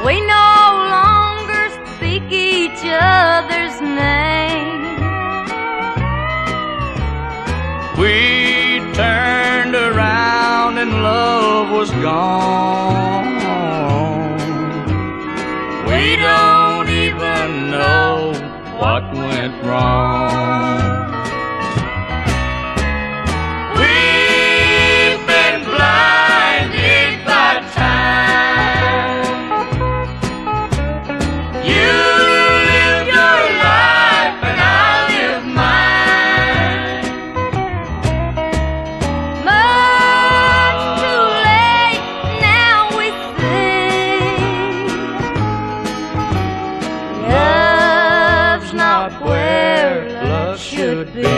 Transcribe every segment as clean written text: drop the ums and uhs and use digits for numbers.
We no longer speak each other's name. We turned around and love was gone. We don't even know what went wrong. We've been blinded by time. You live your life and I live mine. Much too late now we see. Love's not where love should be.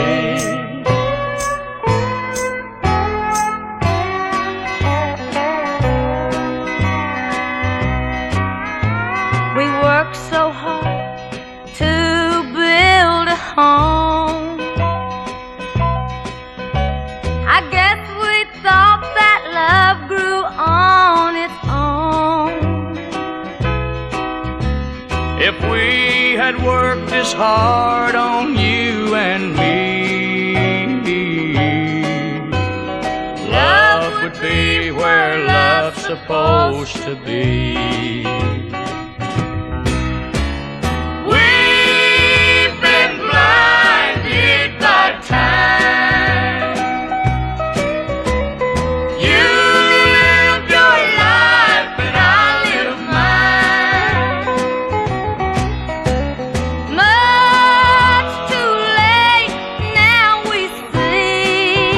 We work so hard to build a home. I guess we thought that love grew on its own. If we had worked as hard on you and me, love would be where love's supposed to be. We've been blinded by time. You live your life and I live mine. Much too late now we see.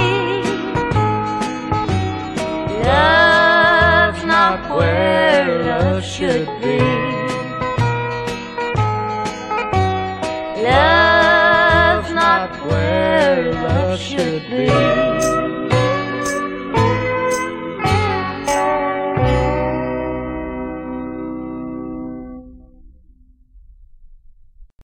Love's not where love should be. Love's not where love should be.